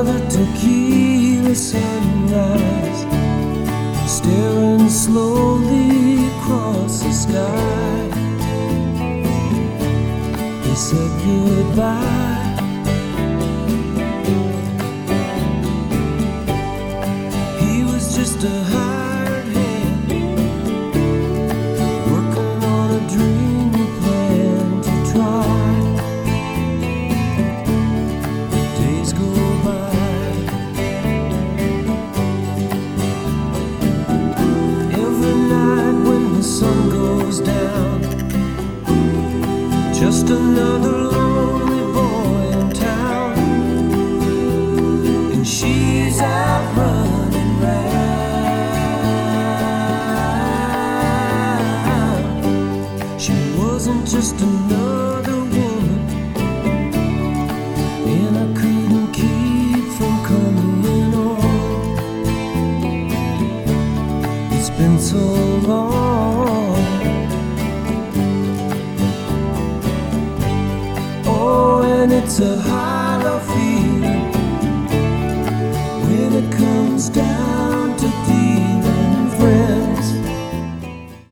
another tequila sunrise, staring slowly across the sky. He said goodbye. He was just a hired hand, working on a dream he planned to try. Days go by. Every night when the sun goes down, just another lonely boy in town, and she's out running round. She wasn't just another woman, and I couldn't keep from coming on. It's been so long. And it's a hollow feeling when it comes down.